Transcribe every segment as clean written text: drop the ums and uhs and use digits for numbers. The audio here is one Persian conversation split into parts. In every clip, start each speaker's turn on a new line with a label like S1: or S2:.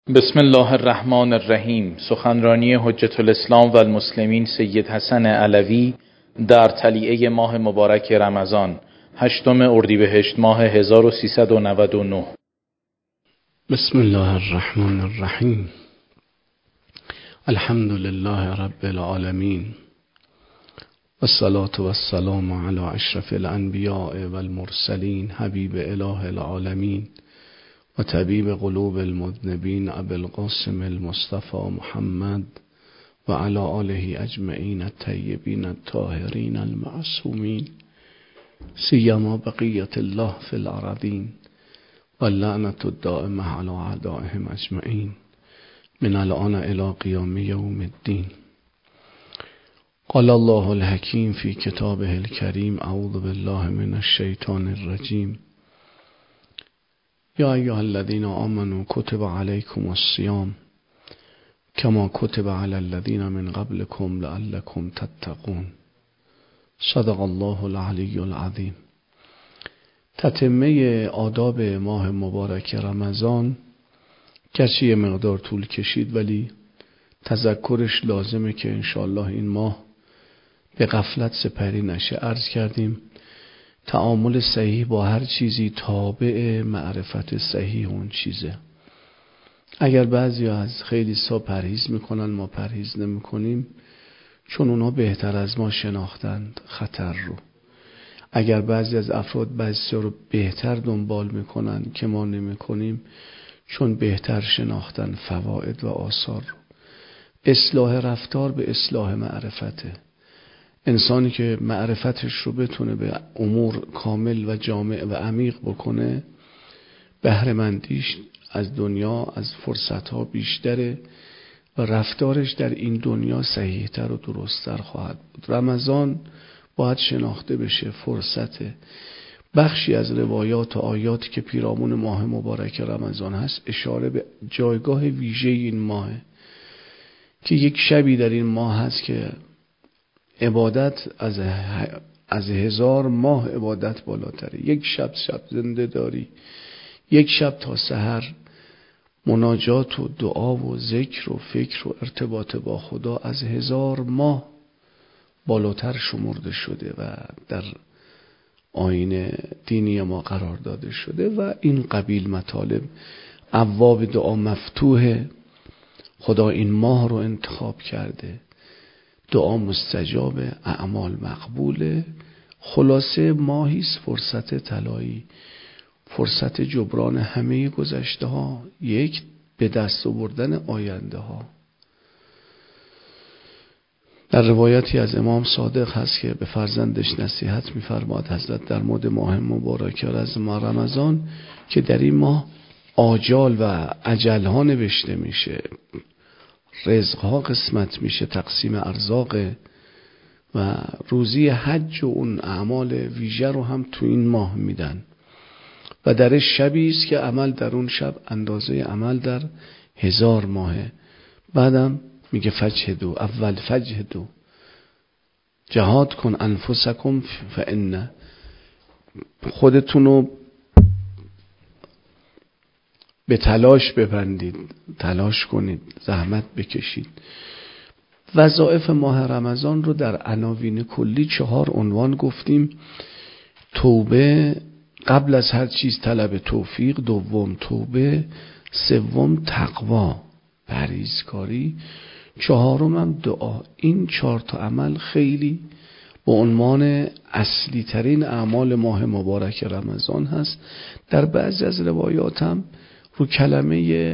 S1: بسم الله الرحمن الرحیم. سخنرانی حجة الاسلام و المسلمین سید حسن علوی در طلیعه ماه مبارک رمضان، 8 اردیبهشت ماه 1399.
S2: بسم الله الرحمن الرحیم. الحمد لله رب العالمین والصلاة والسلام علی اشرف الانبیاء والمرسلین حبیب اله العالمین و طبیب قلوب المذنبین ابی القاسم المصطفى محمد و علی آله اجمعین الطیبین الطاهرین المعصومین سیما بقیت الله فی الارضین و اللعنة الدائمة علی اعدائهم اجمعین من الآن الی قیام یوم الدین. قال الله الحکیم فی کتابه الکریم اعوذ بالله من الشیطان الرجیم. یا ایها الذین آمنوا کتب علیکم الصیام کما کتب علی الذین من قبلکم لعلکم تتقون. صدق الله العلی العظیم. تتمه آداب ماه مبارک رمضان گرچه یه مقدار طول کشید، ولی تذکرش لازمه که انشاءالله این ماه به غفلت سپری نشه. عرض کردیم تعامل صحیح با هر چیزی تابع معرفت صحیح اون چیزه. اگر بعضی از خیلی سا پرهیز میکنن، ما پرهیز نمیکنیم، چون اونا بهتر از ما شناختند خطر رو. اگر بعضی از افراد بعضی رو بهتر دنبال میکنن که ما نمیکنیم، چون بهتر شناختن فواید و آثار رو. اصلاح رفتار به اصلاح معرفته. انسانی که معرفتش رو بتونه به امور کامل و جامع و عمیق بکنه، بهره‌مندیش از دنیا، از فرصتها بیشتره و رفتارش در این دنیا صحیحتر و درستتر خواهد بود. رمضان باید شناخته بشه فرصته. بخشی از روایات و آیاتی که پیرامون ماه مبارک رمضان هست اشاره به جایگاه ویژه این ماهه که یک شبی در این ماه هست که عبادت از 1000 ماه عبادت بالاتره. یک شب زنده داری، یک شب تا سحر مناجات و دعا و ذکر و فکر و ارتباط با خدا از 1000 ماه بالاتر شمرده شده و در آیین دینی ما قرار داده شده و این قبیل مطالب. ابواب دعا مفتوحه. خدا این ماه رو انتخاب کرده. دعا مستجابه، اعمال مقبوله. خلاصه ماهیست فرصت طلایی، فرصت جبران همه گذشته ها، یک به دست آوردن آینده ها. در روایتی از امام صادق هست که به فرزندش نصیحت می‌فرماد حضرت در مورد ماه مبارک رمضان که در این ماه آجال و اجل ها نوشته میشه، رزق ها قسمت میشه، تقسیم ارزاق و روزی حج و اون اعمال ویژه رو هم تو این ماه میدن و در شبی است که عمل در اون شب اندازه عمل در 1000 ماهه. بعدم میگه فجهدو، اول فجهدو، جهاد کن انفسکم فان، خودتونو به تلاش ببندید، تلاش کنید، زحمت بکشید. وظایف ماه رمضان رو در عناوین کلی 4 عنوان گفتیم. توبه، قبل از هر چیز طلب توفیق. دوم توبه. سوم تقوا، پرهیزکاری. 4م هم دعا. این 4 تا عمل خیلی به عنوان اصلی ترین اعمال ماه مبارک رمضان هست. در بعضی از روایات هم رو کلمه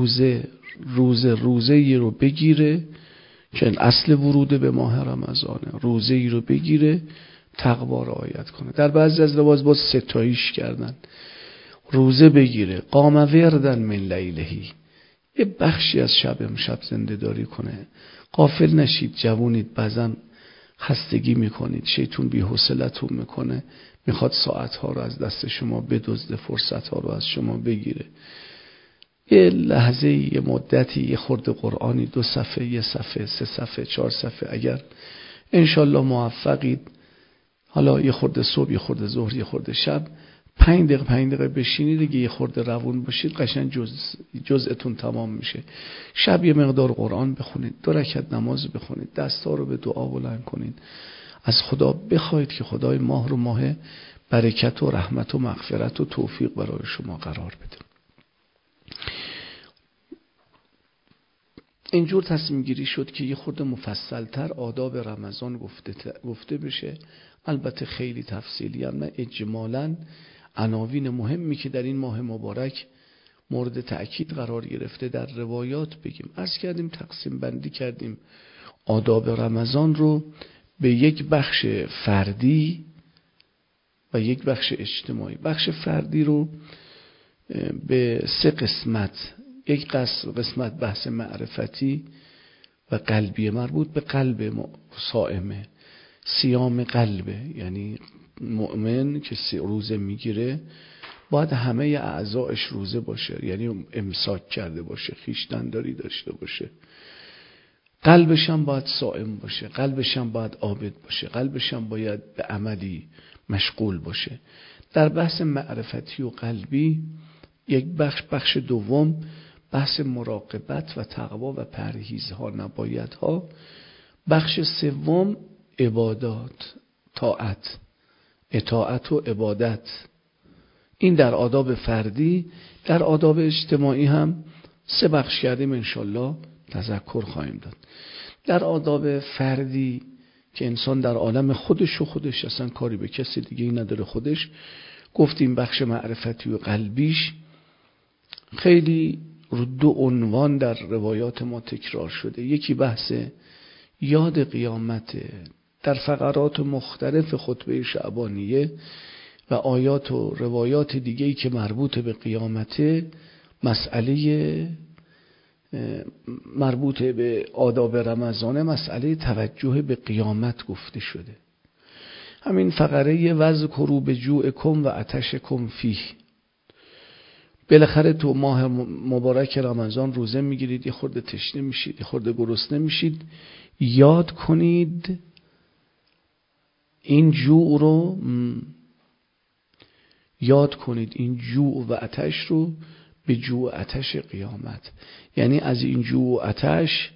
S2: روزه ای رو بگیره که اصل ورود به ماه رمضانه، روزه ای رو بگیره، تقوا رعایت کنه. در بعضی از روایات باز ستایش کردن، روزه بگیره، قام وردن من لیلهی، یه بخشی از شب امشب زنده داری کنه. غافل نشید، جوونید، بعضن خستگی میکنید، شیطون بی‌حوصله‌تون میکنه، میخواد ساعتها رو از دست شما بدزده، فرصتها رو از شما بگیره. یه لحظه، یه مدتی، یه خورده قرآنی، 2 صفحه، 1 صفحه، 3 صفحه، 4 صفحه، اگر انشالله موفقید، حالا یه خورده صبح، یه خورده ظهر، یه خورده شب، 5 دقیقه بشینید دیگه، یه خورده روون باشید، قشنگ جزءتون تمام میشه. شب یه مقدار قرآن بخونید، 2 رکعت نماز بخونید، دستا رو به دعا بلند کنید، از خدا بخواید که خدای ماه رو ماه برکت و رحمت و مغفرت و توفیق برای شما قرار بده. اینجور تصمیم گیری شد که یه خورده مفصلتر آداب رمضان گفته بشه. البته خیلی تفصیلی هم نه، اجمالاً عناوین مهمی که در این ماه مبارک مورد تأکید قرار گرفته در روایات بگیم. عرض کردیم تقسیم بندی کردیم آداب رمضان رو به یک بخش فردی و یک بخش اجتماعی. بخش فردی رو به 3 قسمت، یک قسمت بحث معرفتی و قلبی مربوط به قلب صائمه، صیام قلبه، یعنی مؤمن که 3 روزه میگیره باید همه اعضایش روزه باشه، یعنی امساک کرده باشه، خویشتن‌داری داشته باشه. قلبش هم باید صائم باشه، قلبش هم باید عابد باشه، قلبش هم باید به عملی مشغول باشه. در بحث معرفتی و قلبی یک بخش دوم بحث مراقبت و تقوا و پرهیزها، نبایدها. بخش سوم عبادات، اطاعت و عبادت. این در آداب فردی. در آداب اجتماعی هم 3 بخش کردیم، انشالله تذکر خواهیم داد. در آداب فردی که انسان در عالم خودش اصلا کاری به کسی دیگه ای نداره، خودش گفتیم بخش معرفتی و قلبیش خیلی 2 عنوان در روایات ما تکرار شده. یکی بحث یاد قیامته، در فقرات مختلف خطبه شعبانیه و آیات و روایات دیگه‌ای که مربوط به قیامته، مسئله مربوط به آداب رمضان، مسئله توجه به قیامت گفته شده. همین فقره وذکروا بجوعکم و عطشکم فیه، بالاخره تو ماه مبارک رمضان روزه میگیرید، یه خورده تشنه میشید، یه خورده گرسنه میشید، یاد کنید این جوع رو، یاد کنید این جوع و عطش رو به جوع عطش قیامت. یعنی از این جوع و عطش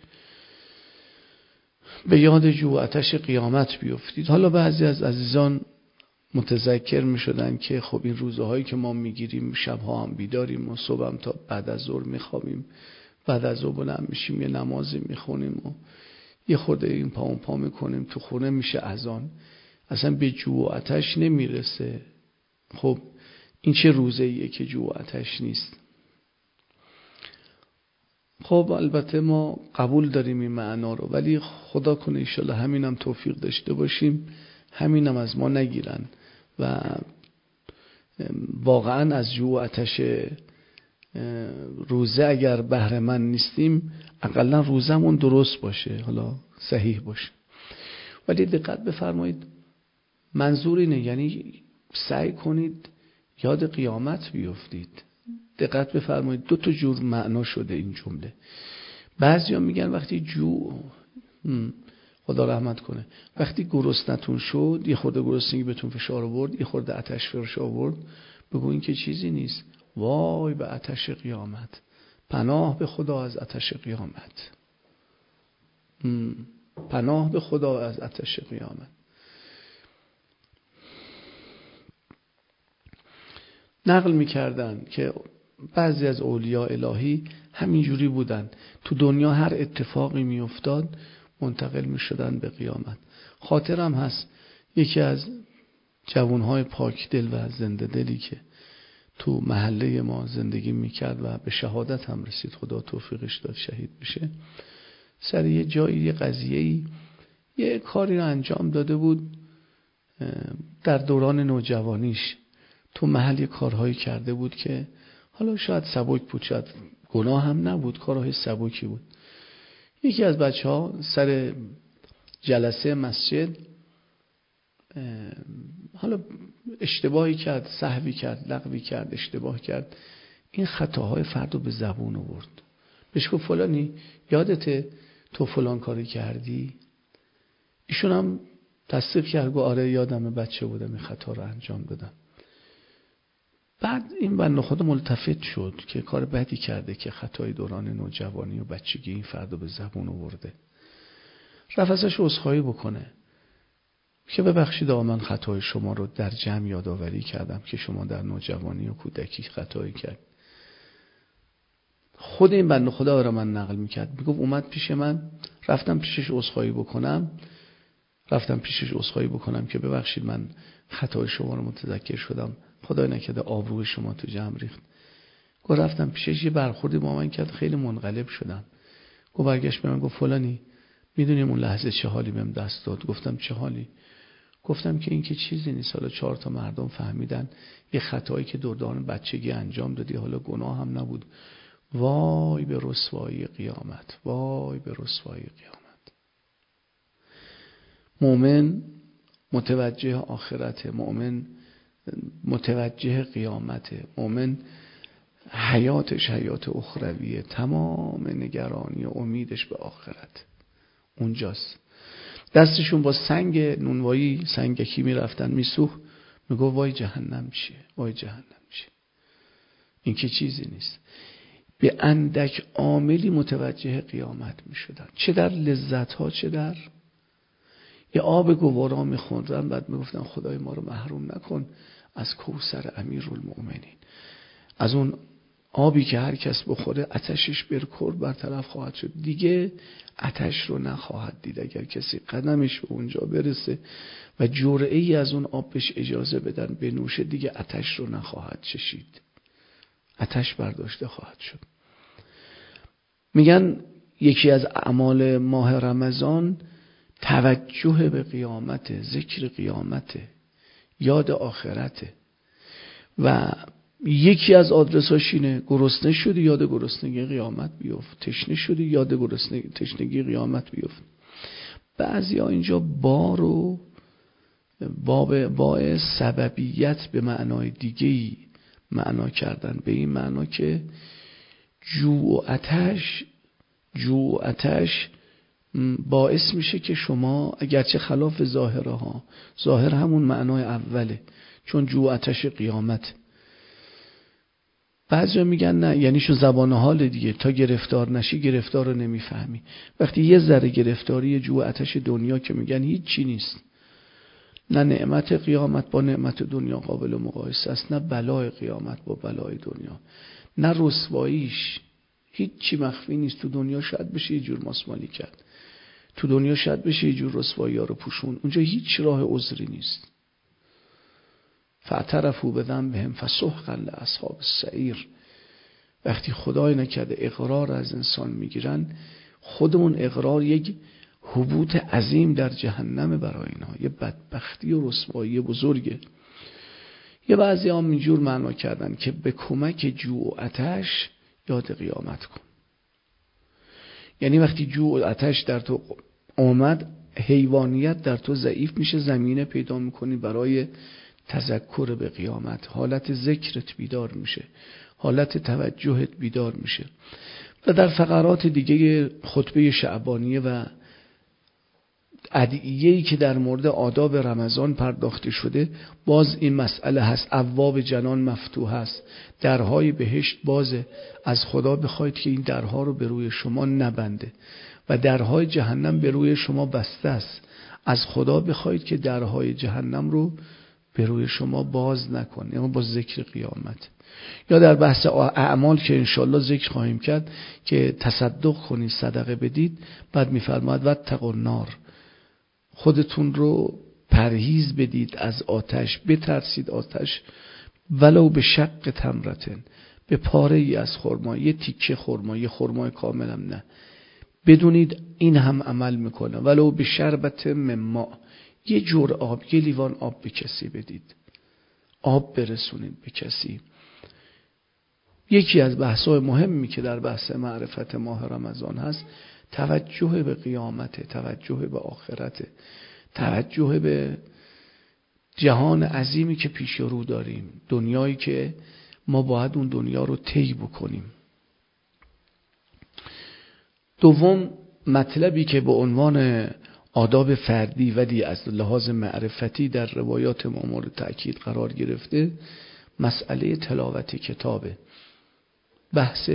S2: به یاد جوع و عطش قیامت بیفتید. حالا بعضی از عزیزان متذکر می شدن که خب این روزهایی که ما میگیریم شبها هم بیداریم و صبح هم تا بعد از ظهر میخوابیم، بعد از ظهر بلند میشیم یه نمازی میخونیم و یه خورده این پا اون پا میکنیم، تو خونه میشه اذان، اصلا به جوع و عطش نمیرسه. خب این چه روزه‌ایه که جوع و عطش نیست؟ خب البته ما قبول داریم این معنا رو، ولی خدا کنه انشالله همینم توفیق داشته باشیم، همینم از ما نگیرن و واقعا از جوع و عطش روزه اگر بهره مند نیستیم، اقلا روزمون درست باشه، حالا صحیح باشه. ولی دقت بفرمایید، منظور اینه، یعنی سعی کنید یاد قیامت بیفتید. دقت بفرمایید 2 جور معنا شده این جمله. بعضیا میگن وقتی جوع، خدا رحمت کنه، وقتی گرسنتون شد، یه خورده گرسنگی بهتون فشار آورد، یه خورده آتش فشار آورد، بگو این که چیزی نیست، وای به آتش قیامت، پناه به خدا از آتش قیامت، پناه به خدا از آتش قیامت. نقل می‌کردن که بعضی از اولیاء الهی همینجوری بودن، تو دنیا هر اتفاقی میافتاد منتقل میشدن به قیامت. خاطرم هست یکی از جوانهای پاک دل و زنده دلی که تو محله ما زندگی میکرد و به شهادت هم رسید، خدا توفیقش داد شهید بشه، سر یه جایی یه قضیه‌ای یه کاری رو انجام داده بود در دوران نوجوانیش، تو محل یه کارهایی کرده بود که حالا شاید سبک بود، شاید گناه هم نبود، کارهای سبکی بود. یکی از بچه‌ها سر جلسه مسجد حالا اشتباهی کرد، سهوی کرد، لغوی کرد، اشتباه کرد، این خطاهای فردو به زبون آورد. بهش گفت فلانی یادته تو فلان کاری کردی؟ ایشون هم تصدیق کرد، گفت آره یادمه، بچه بودم این خطا رو انجام دادم. بعد این بنده خدا ملتفت شد که کار بدی کرده که خطای دوران نوجوانی و بچگی این فردو به زبون آورده. رفت ازش عذرخواهی بکنه که ببخشید آقا من خطای شما رو در جمع یادآوری کردم که شما در نوجوانی و کودکی خطایی کرد. خود این بنده خدا رو من نقل میکرد، میگفت اومد پیش من، رفتم پیشش عذرخواهی بکنم که ببخشید من خطای شما رو متذکر شدم، خدای نکرده آبروی شما تو جمع ریخت. گفت رفتم پیشش یه برخوردی با من کرد، خیلی منقلب شدم. گفت برگشت به من گفت فلانی میدونی اون لحظه چه حالی بهم دست داد؟ گفتم چه حالی؟ گفتم که این که چیزی نیست، حالا 4 تا مردم فهمیدن یه خطایی که دوران بچگی انجام دادی، حالا گناه هم نبود. وای به رسوایی قیامت، وای به رسوایی قیامت. مؤمن متوجه آخرته، مؤمن متوجه قیامته، مؤمن حیاتش حیات اخرویه، تمام نگرانی و امیدش به آخرت اونجاست. دستشون با سنگ نونوایی سنگکی میرفتن میسوخت، میگو وای جهنم چیه، وای جهنم چیه. این که چیزی نیست. به اندک عاملی متوجه قیامت میشدن، چه در لذت ها چه در یه آب گوارا میخوندن، بعد میگفتن خدای ما رو محروم نکن از کوثر امیرالمؤمنین، از اون آبی که هر کس بخوره آتشش برکرد برطرف خواهد شد، دیگه آتش رو نخواهد دید اگر کسی قدمش به اونجا برسه و جرعه‌ای از اون آب بهش اجازه بدن بنوشه، دیگه آتش رو نخواهد چشید، آتش برداشته خواهد شد. میگن یکی از اعمال ماه رمضان توجه به قیامت، ذکر قیامت، یاد آخرته. و یکی از آدرساش اینه گرسنه شدی یاد گرسنگی قیامت بیفت، تشنه شدی یاد تشنگی قیامت بیفت. بعضیا اینجا با سببیت به معنای دیگه‌ای معنا کردن، به این معنا که جوع و آتش باعث میشه که شما اگرچه خلاف ظاهرها، ظاهر همون معنای اوله، چون جوع و آتش قیامت. بعضیا میگن نه، یعنی شو زبان حال دیگه، تا گرفتار نشی گرفتار رو نمیفهمی. وقتی یه ذره گرفتاری جوع و آتش دنیا که میگن هیچ چی نیست، نه نعمت قیامت با نعمت دنیا قابل مقایسه است، نه بلای قیامت با بلای دنیا، نه رسواییش، هیچ چی مخفی نیست. تو دنیا شاید بشه یه جور ماسمالی کرد، تو دنیا شاید بشه یه جور رسوایی ها رو پوشون، اونجا هیچ راه عذری نیست. فاعترفوا بذنبهم فسحقا لاصحاب السعیر. وقتی خدای نکرده اقرار از انسان میگیرن، خودمون اقرار یک هبوط عظیم در جهنم برای اینها، یه بدبختی و رسوایی بزرگه. یه بعضی هم اینجور معنا کردن که به کمک جوع و آتش یاد قیامت کن. یعنی وقتی جوع و آتش در تو اومد، حیوانیت در تو ضعیف میشه، زمینه پیدا میکنی برای تذکر به قیامت، حالت ذکرت بیدار میشه، حالت توجهت بیدار میشه. و در فقرات دیگه خطبه شعبانیه و ادعیه‌ای که در مورد آداب رمضان پرداخته شده، باز این مسئله هست. ابواب جنان مفتوح است، درهای بهشت بازه، از خدا بخواید که این درها رو به روی شما نبنده، و درهای جهنم به روی شما بسته است، از خدا بخواید که درهای جهنم رو به روی شما باز نکنه. یعنی با ذکر قیامت. یا در بحث اعمال که انشالله ذکر خواهیم کرد که تصدق کنید، صدقه بدید، بعد میفرماید واتقوا النار، خودتون رو پرهیز بدید از آتش، بترسید آتش، ولو به شق تمرتن، به پاره ای از خرما، یه تیکه خرما، یه خرمای کاملم نه، بدونید این هم عمل میکنه. ولو به شربت من ماء، یه جور آب، یه لیوان آب به کسی بدید، آب برسونید به کسی. یکی از بحث‌های مهمی که در بحث معرفت ماه رمضان هست، توجه به قیامت، توجه به آخرت، توجه به جهان عظیمی که پیش رو داریم، دنیایی که ما باید اون دنیا رو طی بکنیم. دوم مطلبی که به عنوان آداب فردی ولی از لحاظ معرفتی در روایات ما مورد تأکید قرار گرفته، مسئله تلاوت کتابه. بحث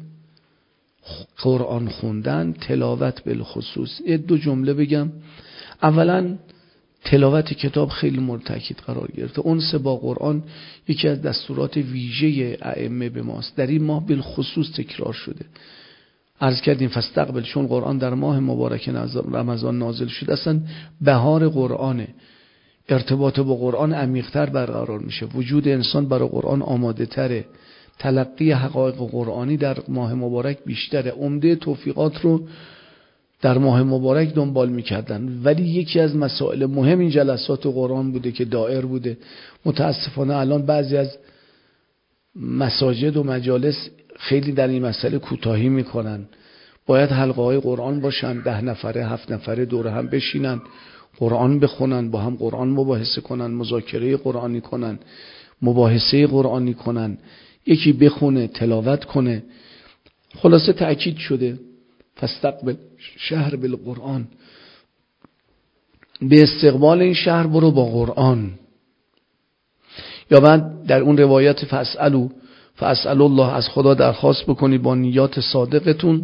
S2: قرآن خوندن، تلاوت بالخصوص. دو جمله بگم. اولا تلاوت کتاب خیلی مورد تاکید قرار گرفته. انس با قرآن یکی از دستورات ویژه ائمه به ماست. در این ماه بالخصوص تکرار شده. عرض کردیم فاستقبل، چون قرآن در ماه مبارک رمضان نازل شده، اصلا بهار قرآنه. ارتباط با قرآن عمیق‌تر برقرار میشه. وجود انسان برای قرآن آماده تره. تلقی حقایق قرآنی در ماه مبارک بیشتره. عمده توفیقات رو در ماه مبارک دنبال میکردن. ولی یکی از مسائل مهم این جلسات قرآن بوده که دائر بوده. متاسفانه الان بعضی از مساجد و مجالس خیلی در این مسئله کوتاهی میکنن. باید حلقه های قرآن باشن، 10 نفره 7 نفره دور هم بشینن، قرآن بخونن، با هم قرآن مباحثه کنن، مذاکره قرآنی کنن، مباحثه قرآنی کنن، یکی بخونه تلاوت کنه. خلاصه تأکید شده فاستقبل شهر بالقرآن، به استقبال این شهر برو با قرآن. یا بعد در اون روایت فاسأل الله، از خدا درخواست بکنی با نیات صادقتون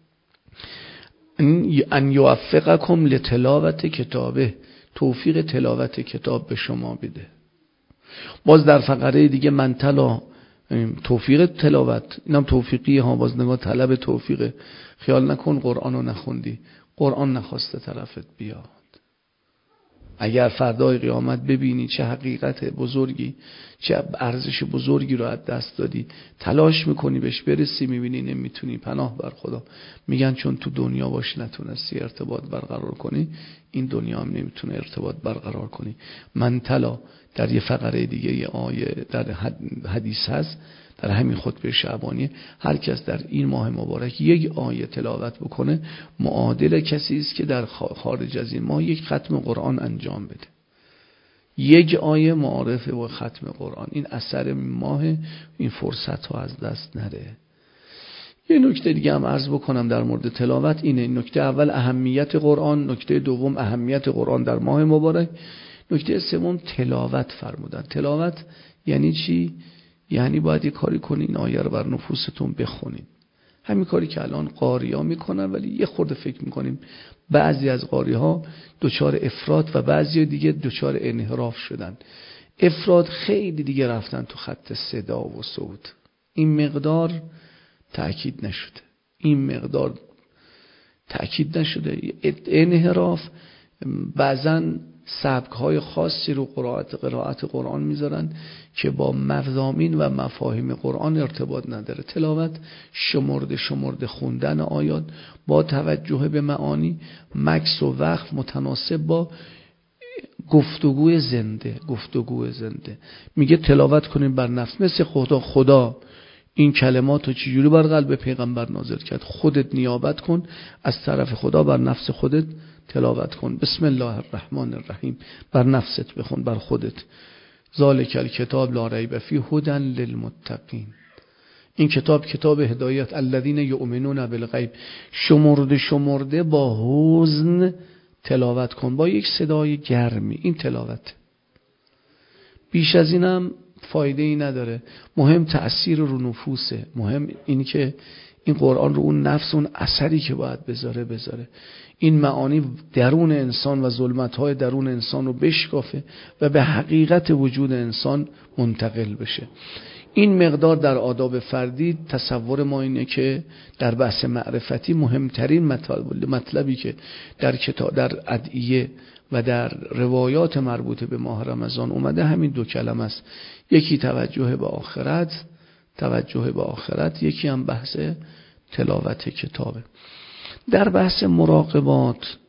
S2: ان یوفقکم لتلاوت کتابه، توفیق تلاوت کتاب به شما بده. باز در فقره دیگه من تلا، توفیق تلاوت، اینم توفیقی ها، باز نگاه طلب توفیقه. خیال نکن قرآن رو نخوندی، قرآن نخواسته طرفت بیاد. اگر فردای قیامت ببینی چه حقیقت بزرگی، چه ارزش بزرگی رو از دست دادی، تلاش میکنی بهش برسی، میبینی نمیتونی، پناه بر خدا. میگن چون تو دنیا باش نتونستی ارتباط برقرار کنی، این دنیا هم نمیتونه ارتباط برقرار کنی. من تلا در یه فقره دیگه یه آیه در حدیث هست، در همین خطبه شعبانی، هر کس در این ماه مبارک یک آیه تلاوت بکنه معادل کسی است که در خارج از این ماه یک ختم قرآن انجام بده. یک آیه معارفه و ختم قرآن، این اثر ماه، این فرصت ها از دست نره. یه نکته دیگه هم عرض بکنم در مورد تلاوت اینه. نکته اول اهمیت قرآن، نکته دوم اهمیت قرآن در ماه مبارک، نکته سوم تلاوت فرمودن. تلاوت یعنی چی؟ یعنی باید یه کاری کنین آیه رو بر نفوستون بخونین. همین کاری که الان قاری‌ها میکنن، ولی یه خورده فکر میکنیم بعضی از قاری‌ها دچار افراط و بعضی دیگه دچار انحراف شدن. افراط خیلی دیگه رفتن تو خط صدا و صوت. این مقدار تأکید نشده. انحراف بعضاً سبک‌های خاصی رو قرائت قرآن میذارن که با مضامین و مفاهیم قرآن ارتباط نداره. تلاوت شمرده خوندن آیات با توجه به معانی، مکث و وقف متناسب با گفتگوی زنده. میگه تلاوت کنیم بر نفس، مثل خدا این کلمات رو چجوری بر قلب پیغمبر نازل کرد. خودت نیابت کن از طرف خدا، بر نفس خودت تلاوت کن. بسم الله الرحمن الرحیم، بر نفست بخون، بر خودت. ذالک الکتاب لا ریب فیه هدی للمتقین. این کتاب هدایت، الذین یؤمنون بالغیب. شمرده با حزن تلاوت کن، با یک صدای گرمی. این تلاوت بیش از اینم فایده ای نداره. مهم تأثیر رو نفوسه. مهم این که این قرآن رو اون نفس، اون اثری که باید بذاره. این معانی درون انسان و ظلمت‌های درون انسان رو بشکافه و به حقیقت وجود انسان منتقل بشه. این مقدار در آداب فردی. تصور ما اینه که در بحث معرفتی مهمترین مطلبی که در ادعیه و در روایات مربوطه به ماه رمضان اومده همین دو کلمه است. یکی توجه به آخرت، یکی هم بحث تلاوت کتابه. در بحث مراقبات،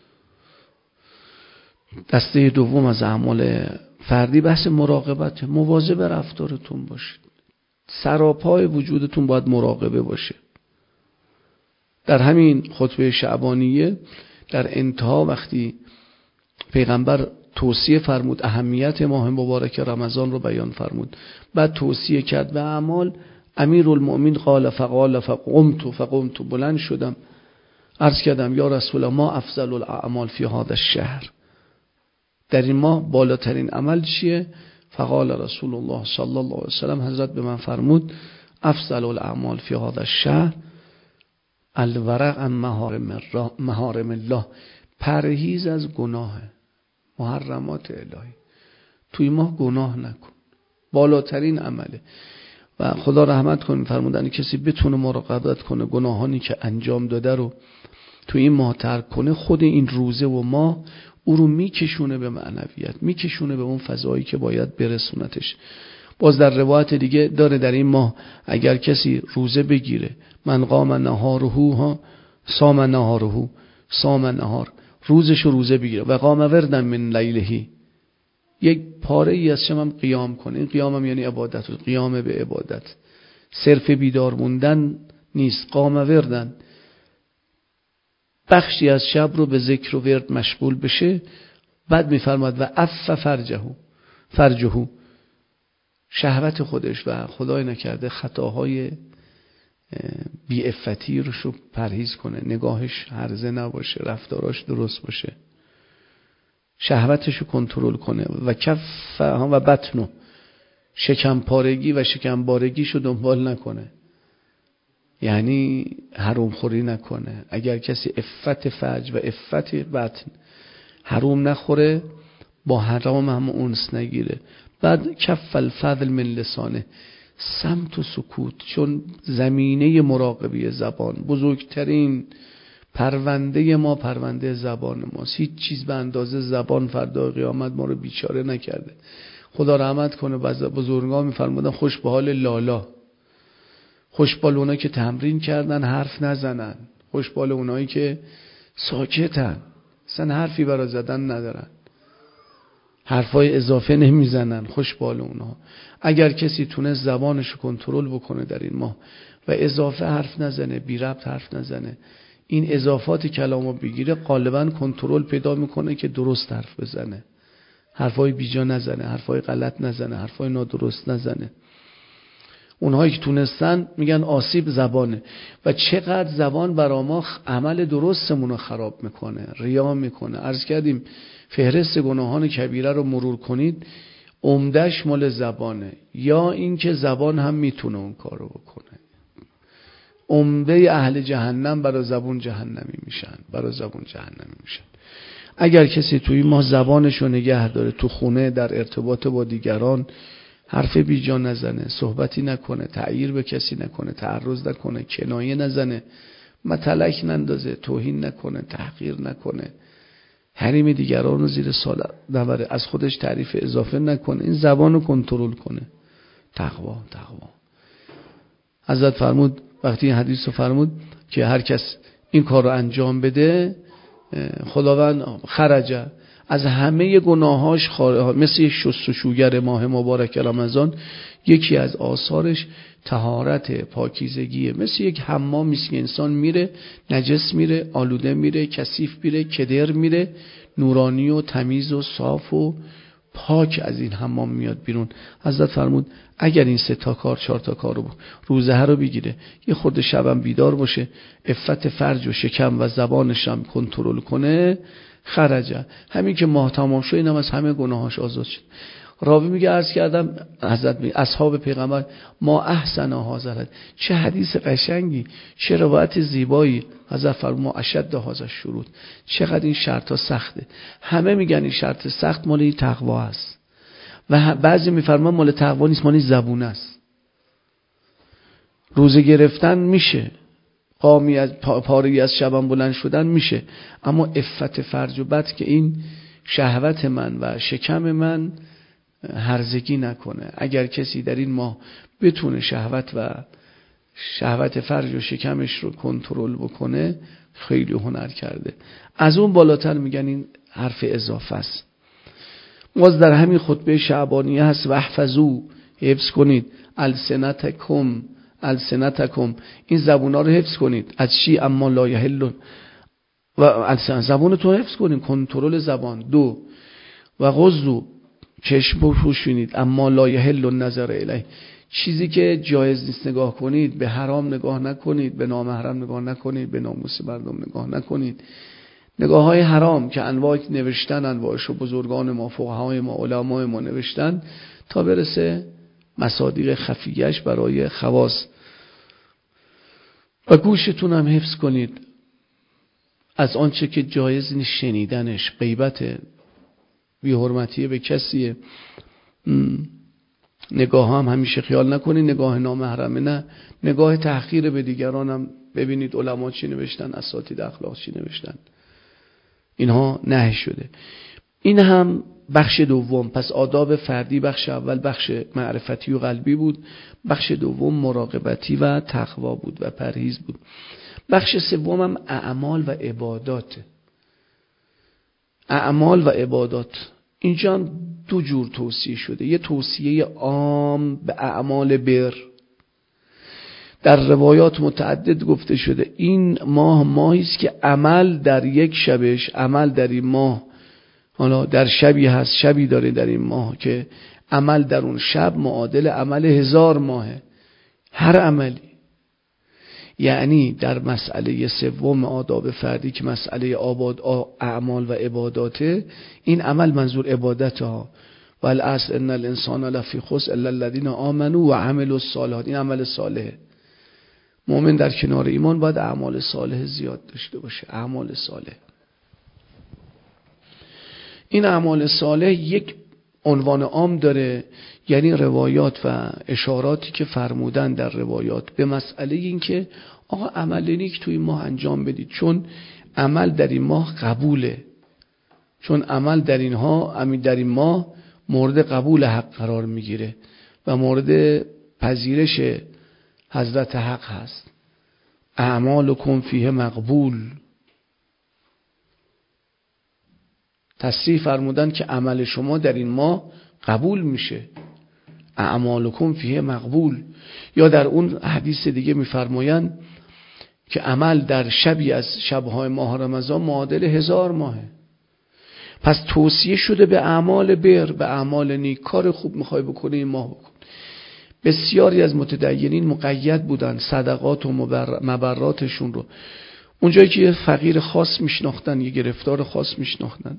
S2: دسته دوم از اعمال فردی، بحث مراقبت. مواظب رفتارتون باشید. سراپای وجودتون باید مراقبه باشه. در همین خطبه شعبانیه در انتها وقتی پیغمبر توصیه فرمود، اهمیت ماه مبارک رمضان رو بیان فرمود، بعد توصیه کرد به اعمال. امیرالمؤمنین قال فقمت، بلند شدم عرض کردم یا رسول الله ما افضل الاعمال فی هذا الشهر، در این ماه بالاترین عمل چیه؟ فقال رسول الله صلی الله علیه وسلم، حضرت به من فرمود افضل الاعمال فی هذا الشهر الورع عن محارم الله، پرهیز از گناه، محرمات الهی. توی ماه گناه نکن، بالاترین عمله. و خدا رحمت کنه فرمودن کسی بتونه مراقبت کنه گناهانی که انجام داده رو توی این ماه ترک کنه، خود این روزه و ماه او رو میکشونه به معنویت، میکشونه به اون فضایی که باید برسونتش. باز در روایت دیگه داره در این ماه اگر کسی روزه بگیره، من قام نهاره صام نهاره صام نهار، روزش روزه بگیره و قام وردن من لیلهی، یک پاره ای از شب هم قیام کنه. این قیام هم یعنی عبادت، قیام به عبادت، صرف بیدار موندن نیست. قام وردن، بخشی از شب رو به ذکر و ورد مشغول بشه. بعد میفرماد و عف فرجه، شهوت خودش و خدای نکرده خطاهای بی عفتی رو پرهیز کنه، نگاهش هرزه نباشه، رفتاراش درست باشه، شهوتش رو کنترل کنه. و کف و بطنو، شکم پارگی و شکم بارگیش رو دنبال نکنه، یعنی حروم خوری نکنه. اگر کسی عفت فرج و عفت بطن حروم نخوره، با حرام هم انس نگیره. بعد کف الفضل من لسانه، صمت و سکوت، چون زمینه مراقبی زبان، بزرگترین پرونده ما پرونده زبان ماست. هیچ چیز به اندازه زبان فردا قیامت ما رو بیچاره نکرده. خدا رحمت کنه بزرگان میفرمودن خوش به حال لالا، خوش به حال اونایی که تمرین کردن حرف نزنن، خوش به حال اونایی که ساکتن، اصلا حرفی برای زدن ندارن، حرفای اضافه نمیزنن، خوش به حال اونها. اگر کسی تونست زبانش رو کنترل بکنه در این ماه و اضافه حرف نزنه، بی ربط حرف نزنه، این اضافات کلامو بگیره، غالبا کنترل پیدا میکنه که درست حرف بزنه، حرفای بیجا نزنه، حرفای غلط نزنه، حرفای نادرست نزنه. اونهایی که تونستن میگن آسیب زبانه. و چقدر زبان برا ما عمل درستمون رو خراب میکنه، ریا میکنه. عرض کردیم فهرست گناهان کبیره رو مرور کنید، عمدش مال زبانه، یا اینکه زبان هم میتونه اون کارو بکنه. عمده اهل جهنم برای زبان جهنمی میشن، برای زبان جهنمی میشن. اگر کسی توی ما زبانش رو نگه داره، تو خونه در ارتباط با دیگران حرف بی جا نزنه، صحبتی نکنه، تعییر به کسی نکنه، تعرض نکنه، کنایه نزنه، متلک نندازه، توهین نکنه، تحقیر نکنه، حریم دیگران رو زیر سوال نبره، از خودش تعریف اضافه نکنه، این زبان رو کنترل کنه. تقوا. حضرت فرمود وقتی این حدیث رو فرمود که هر کس این کار رو انجام بده، خداوند خرجه از همه گناهاش خارج. مثل یک شستشوگر ماه مبارک رمضان، یکی از آثارش طهارت، پاکیزگیه. مثل یک حمام، مثل که انسان میره نجس میره، آلوده میره، کثیف میره، کدر میره، نورانی و تمیز و صاف و پاک از این حمام میاد بیرون. حضرت فرمود اگر این 3 تا کار 4 تا کار رو روزه رو بگیره، یه خورده شبم بیدار باشه، عفت فرج و شکم و زبانش هم کنترل کنه، خرجه. همین که ماه تمام شد اینم از همه گناهاش آزاد شد. راوی میگه عرض کردم حضرت میگه اصحاب پیغمبر ما احسن هذا، چه حدیث قشنگی، چه روایت زیبایی. حضرت فرمود ما اشد هذا شروط، چقدر این شرط ها سخته. همه میگن این شرط سخت مال تقوا است و بعضی میفرمان مال تقوا نیست، مال زبون است. روزه گرفتن میشه، قامی از پاره‌ای از شبم بلند شدن میشه، اما عفت فرج و بطن که این شهوت من و شکم من هرزگی نکنه. اگر کسی در این ماه بتونه شهوت فرج و شکمش رو کنترل بکنه، خیلی هنر کرده. از اون بالاتر میگن این حرف اضافه است. باز در همین خطبه شعبانیه هست و احفظو، حفظ کنید السنتکم، این زبونا رو حفظ کنید. از چی؟ اما لا یحل، و زبونتون حفظ کنید، کنترل زبان. 2 و غضوا، چشم بپوشونید، اما لا یحل النظر الیه، چیزی که جایز نیست نگاه کنید، به حرام نگاه نکنید، به نامحرم نگاه نکنید، به ناموس مردم نگاه نکنید. نگاه های حرام که انواع نوشتن، انواعش رو بزرگان ما، فقهای ما، علمای ما نوشتن، تا برسه مصادیق خفیهش برای خواص. و گوشتون هم حفظ کنید از آنچه که جایز نیست شنیدنش، غیبت، بی حرمتی به کسیه. نگاه هم همیشه خیال نکنید نگاه نامحرمه، نه، نگاه تحقیر به دیگران هم ببینید علما چی نوشتن، اساتید اخلاق چی نوشتن، اینها نهی شده. این هم بخش دوم. پس آداب فردی بخش اول بخش معرفتی و قلبی بود، بخش دوم مراقبتی و تقوا بود و پرهیز بود. بخش سوم هم اعمال و عبادات. اعمال و عبادات اینجا هم دو جور توصیه شده. یه توصیه عام به اعمال بر، در روایات متعدد گفته شده این ماه ماهی است که عمل در یک شبش، عمل در این ماه، حالا در شبی هست، شبی داره در این ماه که عمل در اون شب معادل عمل 1000 ماهه، هر عملی. یعنی در مسئله سوم آداب فردی که مسئله اعمال و عباداته، این عمل منظور عبادت ها. والعصر ان الانسان لفی خسر الا الذین آمنوا و عملوا الصالحات، این عمل صالحه. مؤمن در کنار ایمان باید اعمال صالح زیاد داشته باشه. اعمال صالح، این اعمال صالح یک عنوان عام داره، یعنی روایات و اشاراتی که فرمودن در روایات به مسئله این که آقا عمل نیک توی این ماه انجام بدید، چون عمل در این ماه قبوله، چون عمل در این ماه مورد قبول حق قرار میگیره و مورد پذیرش حضرت حق هست. اعمالکم فیه مقبول. تصریح فرمودن که عمل شما در این ماه قبول میشه. اعمالکم فیه مقبول. یا در اون حدیث دیگه میفرمایند که عمل در شبی از شبهای ماه رمضان معادل 1000 ماهه. پس توصیه شده به اعمال بر، به اعمال نیک. کار خوب میخوای بکنی این ماه بکن. بسیاری از متدینین مقید بودن صدقات و مبراتشون رو، اونجایی که یه فقیر خاص میشناختن، یه گرفتار خاص میشناختن،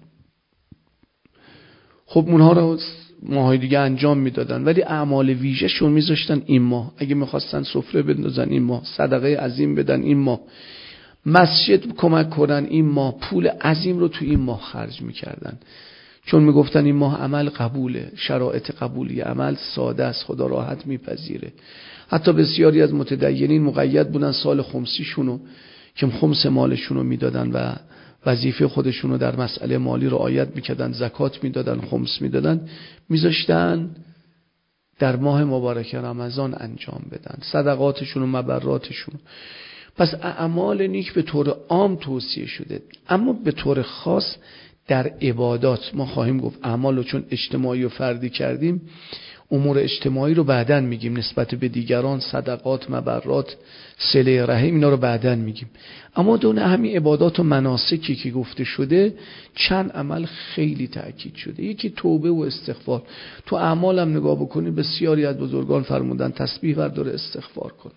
S2: خب اونها رو ماهای دیگه انجام میدادن، ولی اعمال ویژه شون میذاشتن این ماه. اگه میخواستن سفره بندازن این ماه، صدقه عظیم بدن این ماه، مسجد کمک کنن این ماه، پول عظیم رو تو این ماه خرج میکردن، چون میگفتن این ماه عمل قبوله، شرایط قبولی، عمل ساده است، خدا راحت میپذیره. حتی بسیاری از متدینین مقید بودن سال خمسیشونو که خمس مالشونو میدادن و وظیفه خودشونو در مسئله مالی رعایت میکردن، زکات میدادن، خمس میدادن، میذاشتن در ماه مبارک رمضان انجام بدن صدقاتشون و مبراتشون. پس اعمال نیک به طور عام توصیه شده، اما به طور خاص در عبادات ما خواهیم گفت. اعمال رو چون اجتماعی و فردی کردیم، امور اجتماعی رو بعداً میگیم، نسبت به دیگران، صدقات، مبرات، صله رحم، اینا رو بعداً میگیم. اما دون همین عبادات و مناسکی که گفته شده، چند عمل خیلی تأکید شده. یکی توبه و استغفار. تو اعمال هم نگاه بکنی، بسیاری از بزرگان فرمودن تسبیح بردار، استغفار کن.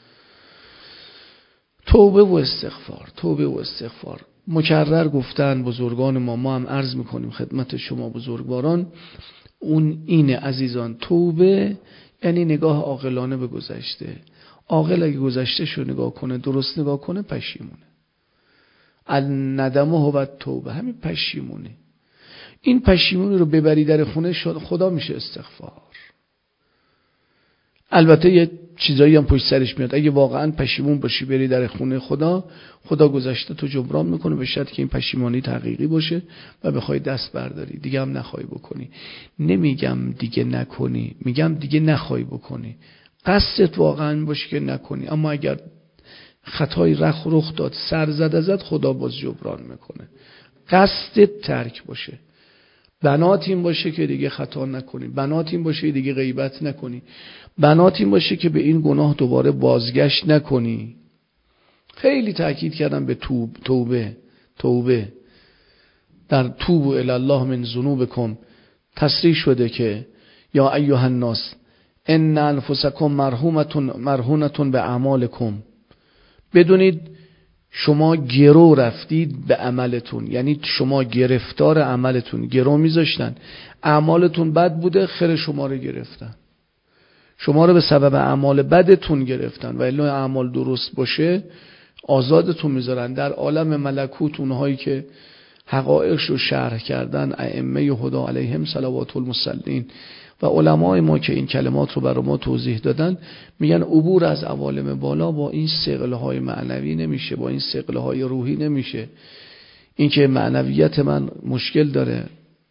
S2: توبه و استغفار، توبه و استغفار مکرر گفتن بزرگان ما هم عرض میکنیم خدمت شما بزرگواران. اون اینه عزیزان، توبه یعنی نگاه عاقلانه به گذشته. عاقل اگه گذشته شو نگاه کنه، درست نگاه کنه، پشیمونه. الندم هو التوبه، همین پشیمونه. این پشیمونی رو ببری در خونه خدا، میشه استغفار. البته یه چیزایی هم پشت سرش میاد. اگه واقعا پشیمون باشی بری در خونه خدا، خدا گذشته تو جبران میکنه، به شرطی که این پشیمانی حقیقی باشه و بخوای دست برداری، دیگه هم نخوای بکنی. نمیگم دیگه نکنی، میگم دیگه نخوای بکنی. قصدت واقعا باشه که نکنی، اما اگر خطای رخ داد، سر زد ازت، خدا باز جبران میکنه. قصدت ترک باشه. بنات این باشه که دیگه خطا نکنی، بنات این باشه که دیگه غیبت نکنی، بنات این باشه که به این گناه دوباره بازگشت نکنی. خیلی تأکید کردم به توبه. در توبوا الی الله من ذنوبکم تصریح شده که یا ایها الناس ان انفسکم مرهونة باعمالکم. بدونید شما گرو رفتید به عملتون، یعنی شما گرفتار عملتون، گرو میذاشتن، اعمالتون بد بوده، خیر شما رو گرفتن، شما رو به سبب اعمال بدتون گرفتن. و الا اعمال درست باشه آزادتون میذارن. در عالم ملکوت اونهایی که حقایقش رو شرح کردن، ائمه هدا علیهم صلوات المصلین و علمای ما که این کلمات رو برای ما توضیح دادن، میگن عبور از عوالم بالا با این ثقل‌های معنوی نمیشه، با این ثقل‌های روحی نمیشه. این که معنویت من مشکل داره،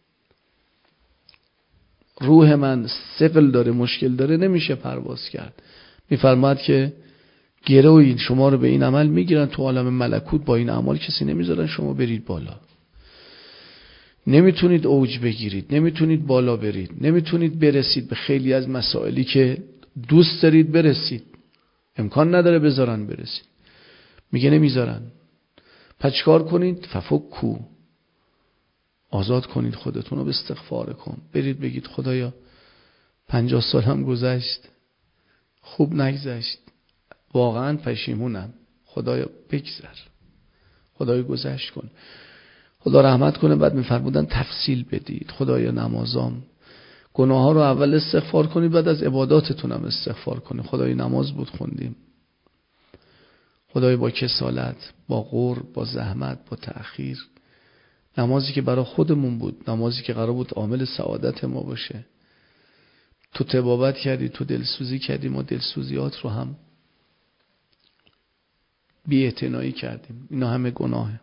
S2: روح من ثقل داره، مشکل داره، نمیشه پرواز کرد. میفرماد که گروی شما رو به این عمل میگیرن تو عالم ملکوت، با این اعمال کسی نمیذارن شما برید بالا. نمیتونید اوج بگیرید، نمیتونید بالا برید، نمیتونید برسید به خیلی از مسائلی که دوست دارید برسید، امکان نداره بذارن برسید. میگه نمیذارن. پس چیکار کنید؟ ففکو، آزاد کنید خودتون رو، به استغفار کن، برید بگید خدایا 50 سال هم گذشت، خوب نگذشت، واقعا پشیمونم، خدایا بگذر، خدایا گذشت کن. خدا رحمت کنه. بعد میفرمودن تفصیل بدید، خدایا نمازام، گناه ها رو اول استغفار کنید، بعد از عباداتتون هم استغفار کنید. خدای نماز بود خوندیم، خدای با کسالت، با غور، با زحمت، با تأخیر، نمازی که برای خودمون بود، نمازی که قرار بود عامل سعادت ما باشه، تو تبابت کردی، تو دلسوزی کردی، ما دلسوزیات رو هم بی‌اعتنایی کردیم. اینا همه گناهه.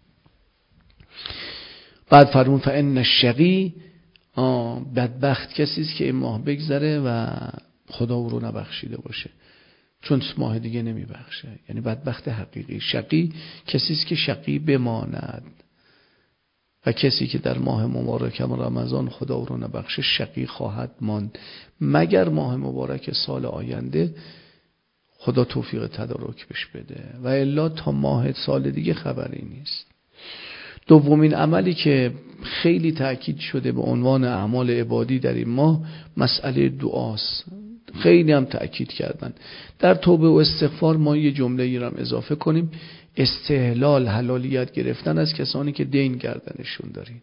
S2: بعد فرمون فإن الشقی، بدبخت کسی است که این ماه بگذره و خدا او رو نبخشیده باشه، چون ماه دیگه نمیبخشه. یعنی بدبخت حقیقی. شقی کسی است که شقی بماند، و کسی که در ماه مبارک رمضان خدا او رو نبخشه شقی خواهد ماند، مگر ماه مبارک سال آینده خدا توفیق تدارک بهش بده، و الا تا ماه سال دیگه خبری نیست. دومین عملی که خیلی تأکید شده به عنوان اعمال عبادی در این ماه، مسئله دعاست. خیلی هم تأکید کردن. در توبه و استغفار ما یه جمله ای رو هم اضافه کنیم: استحلال، حلالیت گرفتن از کسانی که دین گردنشون دارین.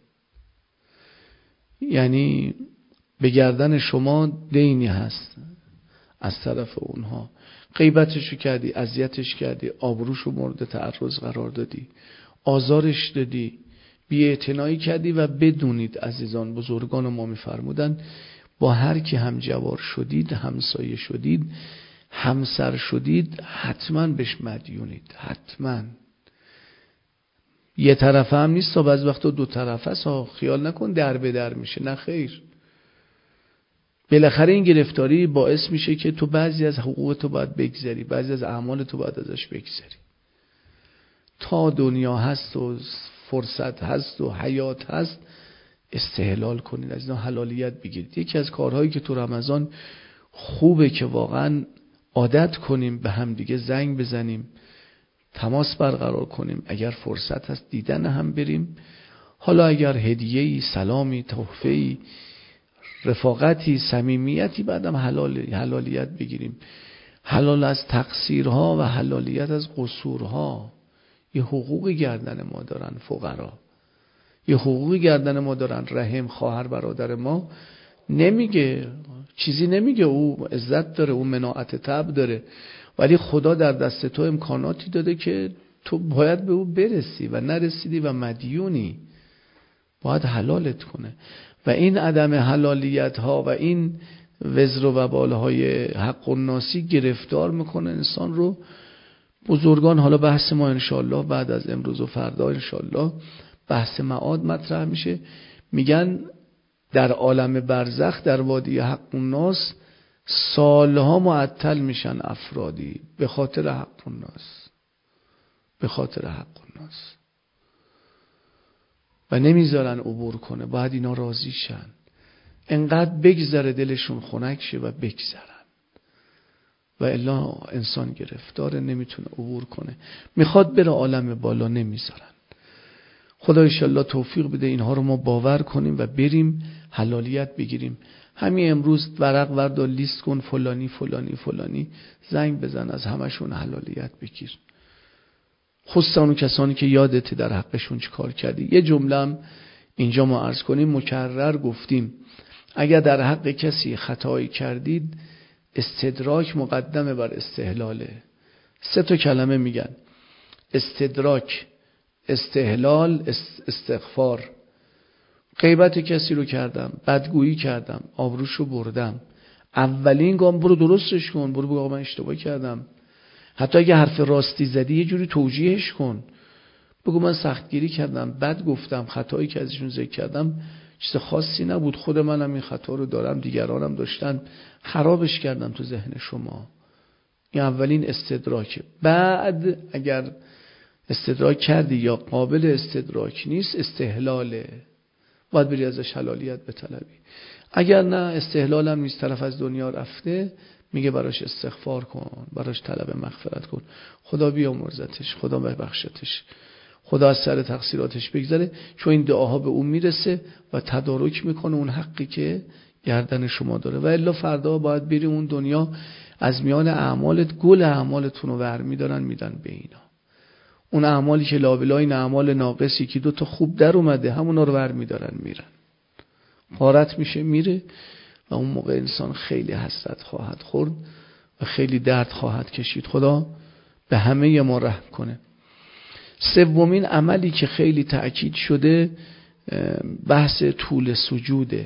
S2: یعنی به گردن شما دینی هست از طرف اونها، غیبتشو کردی، اذیتش کردی، آبروشو مورد تعرض قرار دادی، آزارش دادی، بی‌اعتنایی کردی. و بدونید عزیزان، بزرگان ما می‌فرمودن با هر کی هم جوار شدید، همسایه شدید، همسر شدید، حتما بهش مدیونید. حتما. یه طرفه هم نیست، تا بعض وقتا دو طرفه است. خیال نکن در به در میشه، نه خیر. بالاخره این گرفتاری باعث میشه که تو بعضی از حقوق تو باید بگذری، بعضی از اعمال تو باید ازش بگذری. تا دنیا هست و فرصت هست و حیات هست، استحلال کنید، از اینا حلالیت بگیرید. یکی از کارهایی که تو رمضان خوبه که واقعا عادت کنیم به هم دیگه زنگ بزنیم، تماس برقرار کنیم، اگر فرصت هست دیدن هم بریم. حالا اگر هدیه‌ای، سلامی، تحفه‌ای، رفاقتی، صمیمیتی، بعدم حلالیت بگیریم. حلال از تقصیرها و حلالیت از قصورها. یه حقوقی گردن ما دارن فقرا، یه حقوقی گردن ما دارن رحم، خواهر، برادر ما. نمیگه چیزی، نمیگه او عزت داره، او مناعت طبع داره، ولی خدا در دست تو امکاناتی داده که تو باید به او برسی و نرسیدی و مدیونی، باید حلالت کنه. و این عدم حلالیت ها و این وزر و وبال های حق و ناسی گرفتار میکنه انسان رو. بزرگان، حالا بحث ما انشالله بعد از امروز و فردا انشالله بحث معاد مطرح میشه، میگن در عالم برزخ، در وادی حق الناس، سالها معطل میشن افرادی به خاطر حق الناس، به خاطر حق الناس، و نمیذارن عبور کنه. باید اینا راضی شن، انقدر بگذره دلشون خنک شه و بگذرن، و الا انسان گرفتاره، نمیتونه عبور کنه، میخواد بره عالم بالا، نمیذارن. خدا انشالله توفیق بده اینها رو ما باور کنیم و بریم حلالیت بگیریم. همین امروز ورق ورد و لیست کن، فلانی فلانی فلانی، زنگ بزن، از همشون حلالیت بگیر. خصوصا اون کسانی که یادت در حقشون چی کار کردی. یه جمله اینجا ما عرض کنیم، مکرر گفتیم اگر در حق کسی خطایی کردید استدراک مقدمه بر استحلاله. 3 کلمه میگن: استدراک، استحلال، استغفار. غیبت کسی رو کردم، بدگویی کردم، آبروشو بردم، اولین گام برو درستش کن، برو بگو آقا من اشتباه کردم. حتی اگه حرف راستی زدی یه جوری توجیهش کن، بگو من سختگیری کردم، بد گفتم، خطایی که ازشون ذکر کردم چیز خاصی نبود، خود منم این خطا رو دارم، دیگرانم داشتن، خرابش کردم تو ذهن شما. این اولین استدراکه. بعد اگر استدراک کردی یا قابل استدراک نیست، استحلاله، باید بری ازش حلالیت بطلبی. اگر نه استحلالم نیست، طرف از دنیا رفته، میگه براش استغفار کن، براش طلب مغفرت کن، خدا بیامرزتش، خدا ببخشتش، خدا از سر تقصیراتش بگذره، چون این دعاها به اون میرسه و تدارک میکنه اون حقی که گردن شما داره. و الا فردا باید بری اون دنیا از میان اعمالت گل اعمالتون رو ور میدارن میدن به اینا. اون اعمالی که لابلای این اعمال ناقصی که 2 خوب در اومده همونا رو ور میدارن میرن، غارت میشه میره و اون موقع انسان خیلی حسرت خواهد خورد و خیلی درد خواهد کشید. خدا به همه ما رحم کنه. 3 عملی که خیلی تأکید شده بحث طول سجوده.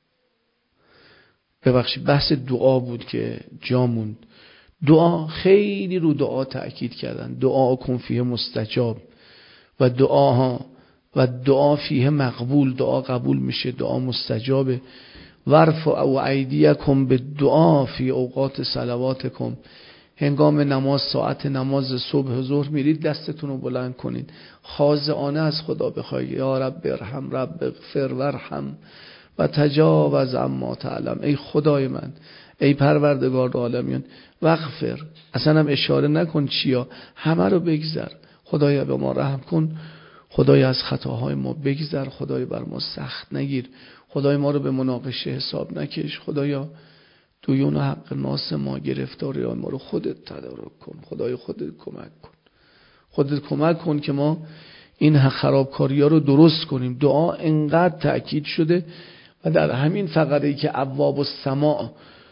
S2: ببخشید بحث دعا بود که جا موند. دعا خیلی رو دعا تأکید کردن. دعا کن فیه مستجاب و دعا فیه مقبول، دعا قبول میشه، دعا مستجابه. ورفعوا ایدیکم بالدعاء فی اوقات صلواتکم. هنگام نماز، ساعت نماز صبح و ظهر میرید دستتون رو بلند کنید، خاضعانه از خدا بخواید یا رب ارحم، رب اغفر ورحم و تجاوز عما تعلم. ای خدای من، ای پروردگار عالمیان، وغفر، اصلا هم اشاره نکن چیا، همه رو بگذر. خدایا به ما رحم کن، خدایا از خطاهای ما بگذر، خدایا بر ما سخت نگیر، خدایا ما رو به مناقشه حساب نکش، خدایا دویون و حق ناس ما، گرفتاری ما رو خودت تدارک کن، خدای خودت کمک کن، خودت کمک کن که ما این خرابکاری ها رو درست کنیم. دعا انقدر تأکید شده و در همین فقره‌ای که ابواب السماء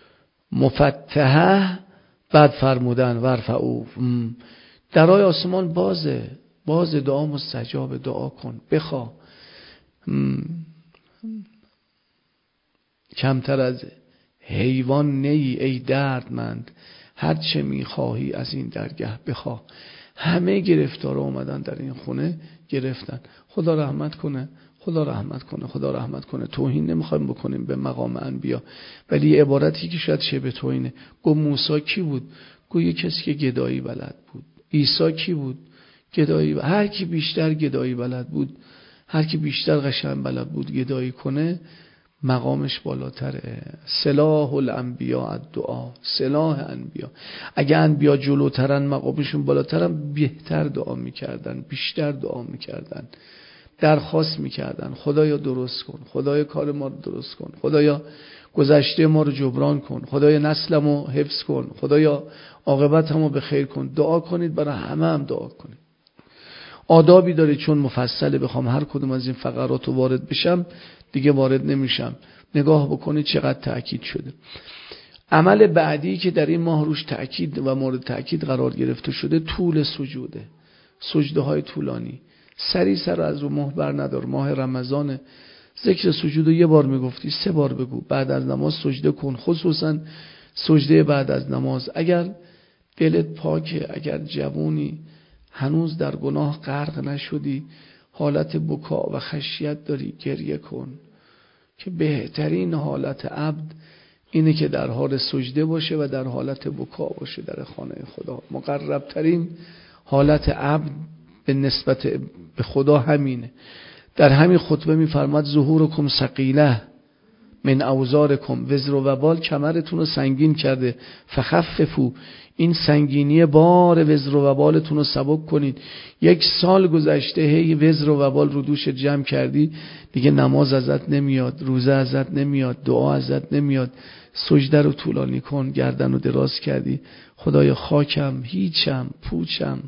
S2: مفتحه بعد فرمودن ورفعوا، درای آسمان باز دعا مستجاب، دعا کن، بخوا. کمتر از حیوان نی ای دردمند، هر چه میخواهی از این درگه بخواه. همه گرفتار اومدن در این خونه گرفتن. خدا رحمت کنه، خدا رحمت کنه، خدا رحمت کنه. توهین نمیخوایم بکنیم به مقام انبیا، ولی یه عبارتی که شاید شبه توهینه. گو موسی کی بود؟ گو یه کسی که گدایی بلد بود. عیسی کی بود؟ گدایی بلد. هر کی بیشتر گدایی بلد بود، هر کی بیشتر قشنگ بلد بود گدایی کنه، مقامش بالاتره. سلاح الانبیاء الدعا، سلاح انبیا. اگه انبیا جلوترن، مقامشون بالاترن، بهتر دعا میکردن، بیشتر دعا میکردن، درخواست میکردن خدایا درست کن، خدایا کار ما رو درست کن، خدایا گذشته ما رو جبران کن، خدایا نسلمو حفظ کن، خدایا عاقبتمو به خیر کن. دعا کنید، برای همه هم دعا کنید. آدابی داره، چون مفصله، بخوام هر کدوم از این فقرات رو وارد بشم دیگه وارد نمیشم. نگاه بکنید چقدر تأکید شده. عمل بعدی که در این ماه روش تأکید و مورد تأکید قرار گرفته شده طول سجوده. سجده های طولانی. سری سر از رو ماه بر ندار. ماه رمضان، ذکر سجود رو 1 بار میگفتی 3 بار بگو. بعد از نماز سجده کن، خصوصا سجده بعد از نماز. اگر دلت پاکه، اگر جوونی، هنوز در گناه غرق نشدی، حالت بکا و خشیت داری، گریه کن. که بهترین حالت عبد اینه که در حال سجده باشه و در حالت بکا باشه در خانه خدا. مقربترین حالت عبد به نسبت به خدا همینه. در همین خطبه میفرماد ظهورکم ثقیله من اوزارکم، وزر و وبال کمرتون رو سنگین کرده، فخففوا، این سنگینی بار وزر و وبالتون رو سبک کنید. 1 سال گذشته هی وزر و وبال رو دوش جمع کردی، دیگه نماز ازت نمیاد، روزه ازت نمیاد، دعا ازت نمیاد. سجده رو طولانی کن، گردن رو دراز کردی، خدای خاکم، هیچم، پوچم،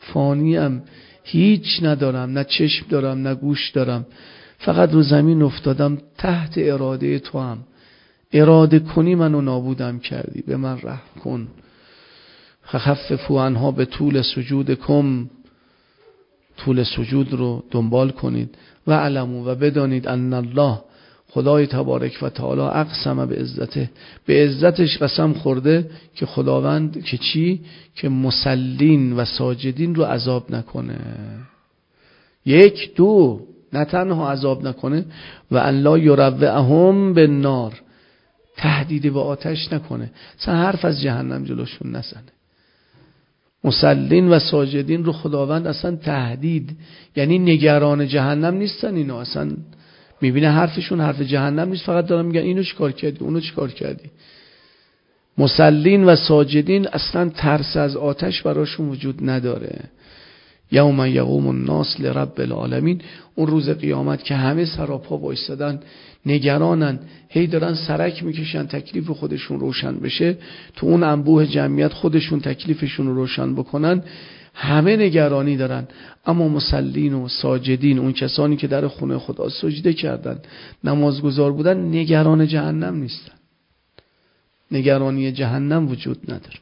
S2: فانیم، هیچ ندارم، نه چشم دارم نه گوش دارم، فقط رو زمین افتادم، تحت اراده تو هم، اراده کنی منو نابودم کردی، به من رحم کن. خففوا عنها به طول سجودکم، طول سجود رو دنبال کنید. و علمو، و بدانید ان الله، خدای تبارک و تعالی، اقسم به عزته، به عزتش قسم خورده که خداوند که چی؟ که مسلین و ساجدین رو عذاب نکنه. یک، دو، نه تنها عذاب نکنه، و الله یروعهم بالنار، تهدید به آتش نکنه، اصلا حرف از جهنم جلوشون نزنه. مسلین و ساجدین رو خداوند اصلا تهدید، یعنی نگران جهنم نیستن اینا، اصلا میبینه حرفشون حرف جهنم نیست، فقط دارن میگن اینو چیکار کردی اونو چیکار کردی. مسلین و ساجدین اصلا ترس از آتش براشون وجود نداره. یوم یقوم الناس لرب العالمین، اون روز قیامت که همه سراپا وایسادن نگرانن، هی دارن سرک میکشن تکلیف خودشون روشن بشه، تو اون انبوه جمعیت خودشون تکلیفشون رو روشن بکنن، همه نگرانی دارن. اما مسلین و ساجدین، اون کسانی که در خونه خدا سجده کردن، نمازگزار بودن، نگران جهنم نیستن، نگرانی جهنم وجود نداره.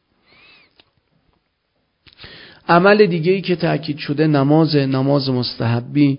S2: عمل دیگه‌ای که تأکید شده نماز مستحبی.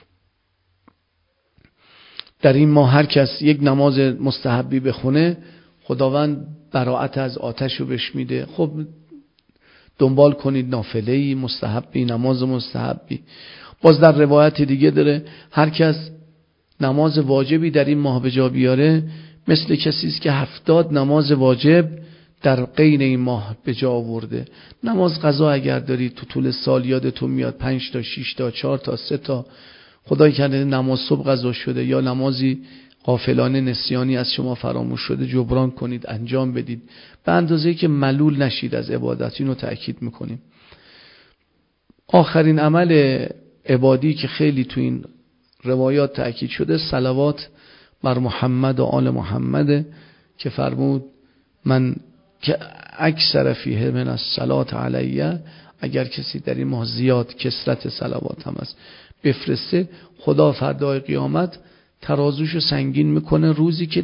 S2: در این ماه هر کس یک نماز مستحبی بخونه، خداوند براءت از آتش رو بهش میده. خب دنبال کنید نافله‌ای، مستحبی، نماز مستحبی. باز در روایت دیگه داره هر کس نماز واجبی در این ماه به جا بیاره، مثل کسی است که 70 نماز واجب در غیر این ماه به جا آورده. نماز قضا اگر دارید تو طول سال یادتون میاد 5 تا 6 تا 4 تا 3 تا، خدای کرده نماز صبح قضا شده یا نمازی غافلانه نسیانی از شما فراموش شده، جبران کنید، انجام بدید، به اندازه‌ای که ملول نشید از عبادت. اینو تأکید میکنیم. آخرین عمل عبادی که خیلی تو این روایات تأکید شده، صلوات بر محمد و آل محمد، که فرمود من که اکثر فیه من الصلاة علیه، اگر کسی در این ماه زیاد کثرت صلوات هم است بفرسته، خدا فردای قیامت ترازوشو سنگین میکنه، روزی که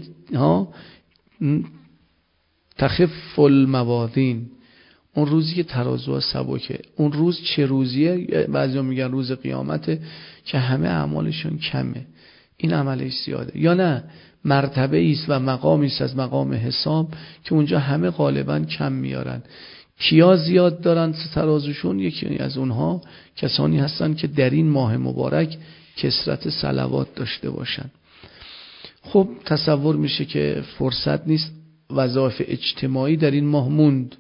S2: تخف الموازین، اون روزی که ترازوها سبکه. اون روز چه روزیه؟ بعضیا میگن روز قیامته که همه اعمالشون کمه، این عملش زیاده، یا نه مرتبه ایست و مقامی است از مقام حساب که اونجا همه غالبا کم میارن. کیا زیاد دارن ترازوشون؟ یکی از اونها کسانی هستن که در این ماه مبارک کثرت صلوات داشته باشن. خب تصور میشه که فرصت نیست، وظایف اجتماعی در این ماه موند،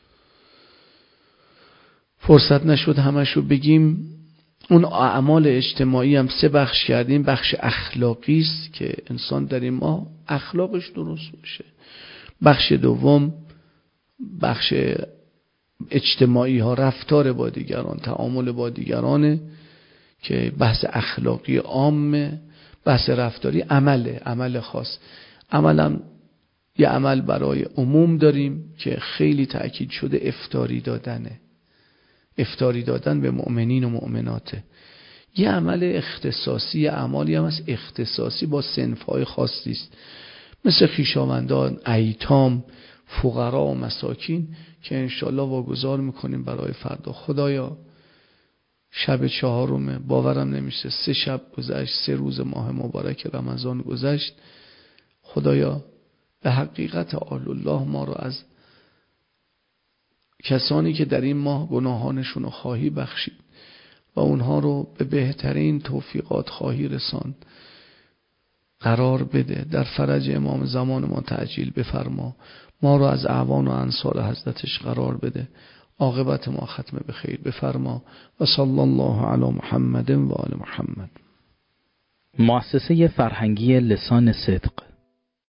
S2: فرصت نشد همشو بگیم. اون اعمال اجتماعی هم 3 بخش کردیم. بخش اخلاقی است که انسان در این ماه اخلاقش درست باشه. بخش دوم بخش اجتماعی ها، رفتار با دیگران، تعامل با دیگرانه که بحث اخلاقی عامه. بحث رفتاری عمل خاص. عملم یه عمل برای عموم داریم که خیلی تأکید شده، افطاری دادنه، افطاری دادن به مؤمنین و مؤمناته. یه عمل اختصاصی، اعمالی هم از اختصاصی با صنف‌های خاصی است، مثل خویشاوندان، ایتام، فقرا و مساکین که انشالله واگذار میکنیم برای فردا. خدایا شب 4، باورم نمیشه 3 شب گذشت، 3 روز ماه مبارک رمضان گذشت. خدایا به حقیقت آل الله ما رو از کسانی که در این ماه گناهانشون رو خواهی بخشید و اونها رو به بهترین توفیقات خواهی رساند قرار بده. در فرج امام زمان ما تعجیل بفرما، ما رو از اعوان و انصار حضرتش قرار بده، عاقبت ما ختم به خیر بفرما. و صلی الله علی محمد و آل محمد.
S1: مؤسسه فرهنگی لسان صدق